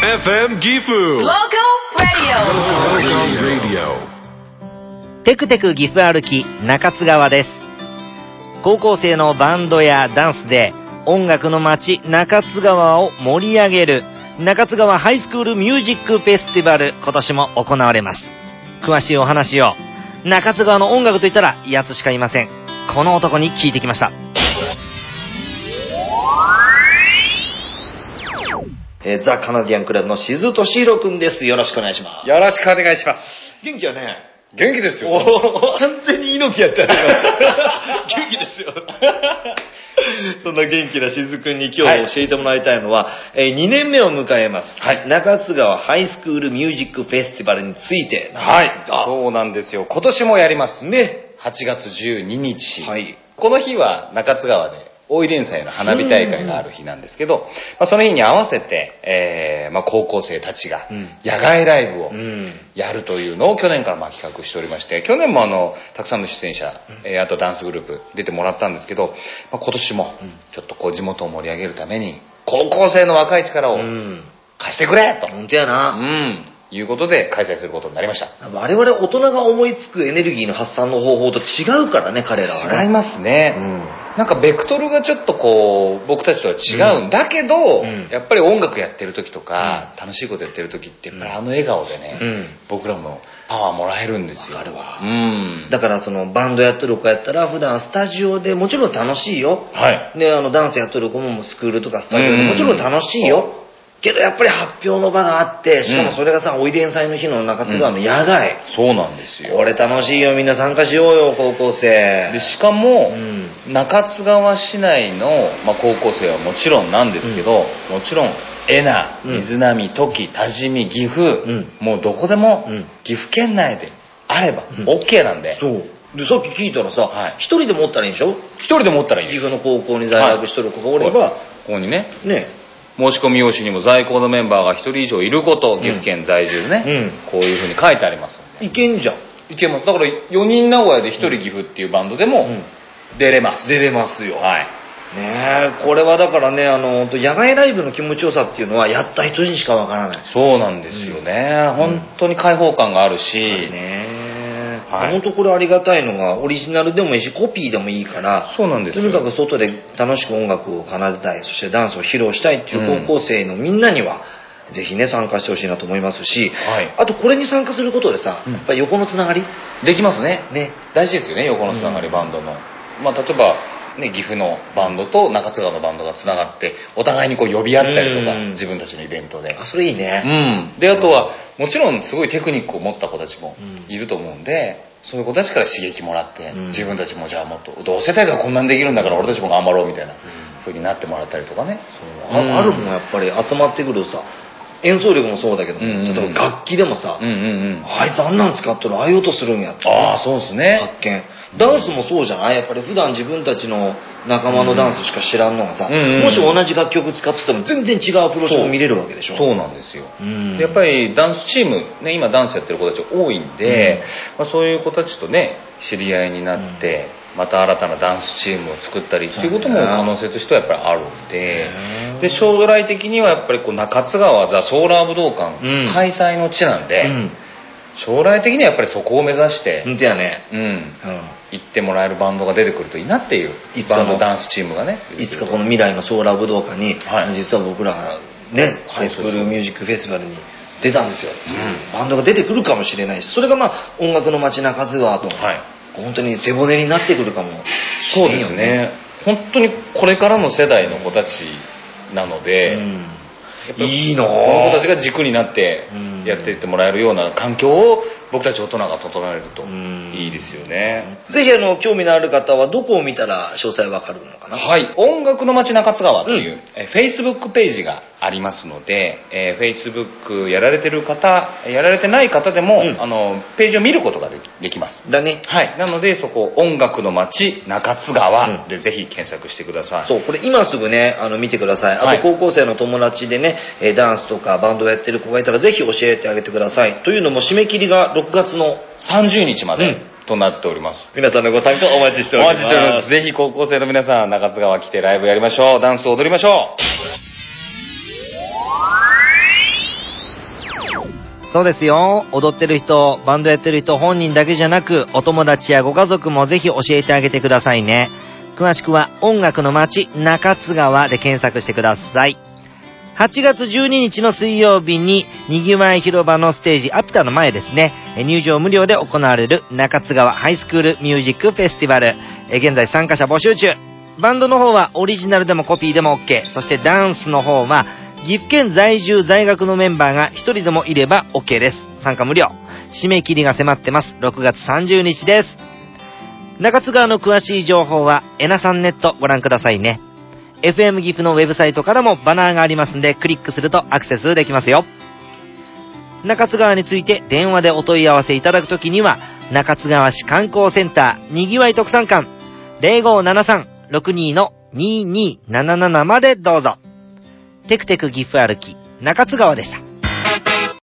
FM ギフ Local Radio テクテク岐阜歩き中津川です。高校生のバンドやダンスで音楽の街中津川を盛り上げる中津川ハイスクールミュージックフェスティバル、今年も行われます。詳しいお話を中津川の音楽といったらやつしかいません。この男に聞いてきました。ザ・カナディアンクラブのしずとしひろくんです。よろしくお願いします。 よろしくお願いします。 元気やね。 元気ですよ。 完全に猪木やったね。元気ですよ。そんな元気なしずくんに今日教えてもらいたいのは、2年目を迎えます、はい、中津川ハイスクールミュージックフェスティバルについて。 はい、そうなんですよ。今年もやりますね。8月12日、はい、この日は中津川で大井連祭の花火大会がある日なんですけど、その日に合わせて、高校生たちが野外ライブをやるというのを去年から企画しておりまして、去年もたくさんの出演者、あとダンスグループ出てもらったんですけど、今年もちょっと地元を盛り上げるために高校生の若い力を貸してくれと。 本当やな。 いうことで開催することになりました。 我々大人が思いつくエネルギーの発散の方法と違うからね、彼らはね。 違いますね。なんかベクトルがちょっと僕たちとは違うんだけど、やっぱり音楽やってる時とか、楽しいことやってる時ってやっぱり笑顔でね、僕らもパワーもらえるんですよ。 わかるわ。だからそのバンドやってる子やったら普段スタジオでもちろん楽しいよ。はい。でダンスやってる子もスクールとかスタジオでもちろん楽しいよ。けどやっぱり発表の場があって、しかもそれがさ、おいでん祭の日の中津川の野外、 そうなんですよ。 これ楽しいよ、みんな参加しようよ、高校生で。しかも、中津川市内の、高校生はもちろんなんですけど、もちろん恵那、水波、土岐、多治見、岐阜、もうどこでも、岐阜県内であれば OK なんで。 そうで、さっき聞いたらさ、一人でもおったらいいんでしょ。 一人でもおったらいいんです。 岐阜の高校に在学しとる子がおれば、 ここにね申し込み用紙にも在校のメンバーが1人以上いること、岐阜県在住ね、こういう風に書いてありますんで。 いけんじゃん。 いけます。だから4人名古屋で1人岐阜っていうバンドでも出れます。 出れますよ。 はい。 ねえ、これはだからね、野外ライブの気持ちよさっていうのはやった人にしかわからない。 そうなんですよね。本当に開放感があるし。 ね本当これありがたいのが、オリジナルでもいいしコピーでもいいから、 そうなんですよ。 とにかく外で楽しく音楽を奏でたい、そしてダンスを披露したいっていう高校生のみんなには、ぜひね参加してほしいなと思いますし、あとこれに参加することでさ、やっぱり横のつながりできますね。大事ですよね、横のつながり、バンドの。例えば岐阜のバンドと中津川のバンドがつながってお互いに呼び合ったりとか、自分たちのイベントで。 それいいね。 であとはもちろんすごいテクニックを持った子たちもいると思うんで、そういう子たちから刺激もらって、自分たちもじゃあもっとどうせ大がこんなんできるんだから俺たちも頑張ろうみたいな風になってもらったりとかね。 あるもんやっぱり集まってくるとさ、演奏力もそうだけど、例えば楽器でもさ、あいつあんなん使っとる、ああいう音するんやって、 そうですね。 発見。ダンスもそうじゃない？やっぱり普段自分たちの仲間のダンスしか知らんのがさ、もし同じ楽曲使ってても全然違うアプローチも見れるわけでしょ。 そうなんですよ。やっぱりダンスチームね、今ダンスやってる子たち多いんで、そういう子たちとね知り合いになって、また新たなダンスチームを作ったりっていうことも可能性としてはやっぱりあるんで、で将来的にはやっぱり中津川ザ・ソーラー武道館開催の地なんで、将来的にはやっぱりそこを目指して本当やね。 行ってもらえるバンドが出てくるといいなっていう、バンドダンスチームがね、 いつかこの未来のソーラー武道館に、実は僕らねハイスクールミュージックフェスティバルに出たんですよ、バンドが出てくるかもしれないし、それが音楽の街中津川と、本当に背骨になってくるかもしれないよね。そうですね。 本当にこれからの世代の子たちなので、 いいなぁ。 この子たちが軸になってやっていってもらえるような環境を僕たち大人が整えるといいですよね。 ぜひ興味のある方はどこを見たら詳細わかるのかな。 音楽の街中津川という、Facebook ページがありますので、Facebook やられてる方やられてない方でも、ページを見ることができますだね。 なのでそこ音楽の街中津川でぜひ検索してください。 そう、これ今すぐね見てください。あと高校生の友達でねダンスとかバンドをやってる子がいたらぜひ教えてあげてください。というのも締め切りが6月の 30日までとなっております。 皆さんのご参加お待ちしております。 お待ちしております。ぜひ高校生の皆さん中津川来てライブやりましょう。ダンスを踊りましょう。 そうですよ。踊ってる人、バンドやってる人本人だけじゃなく、お友達やご家族もぜひ教えてあげてくださいね。詳しくは音楽の街中津川で検索してください。8月12日の水曜日ににぎわい広場のステージアピタの前ですね、入場無料で行われる中津川ハイスクールミュージックフェスティバル、現在参加者募集中。バンドの方はオリジナルでもコピーでも OK。 そしてダンスの方は岐阜県在住在学のメンバーが一人でもいれば OK です。参加無料。締め切りが迫ってます。6月30日です。中津川の詳しい情報はエナさんネットご覧くださいね。FM 岐阜のウェブサイトからもバナーがありますんで、クリックするとアクセスできますよ。中津川について電話でお問い合わせいただくときには、中津川市観光センターにぎわい特産館 0573-62-2277 までどうぞ。テクテク岐阜歩き中津川でした。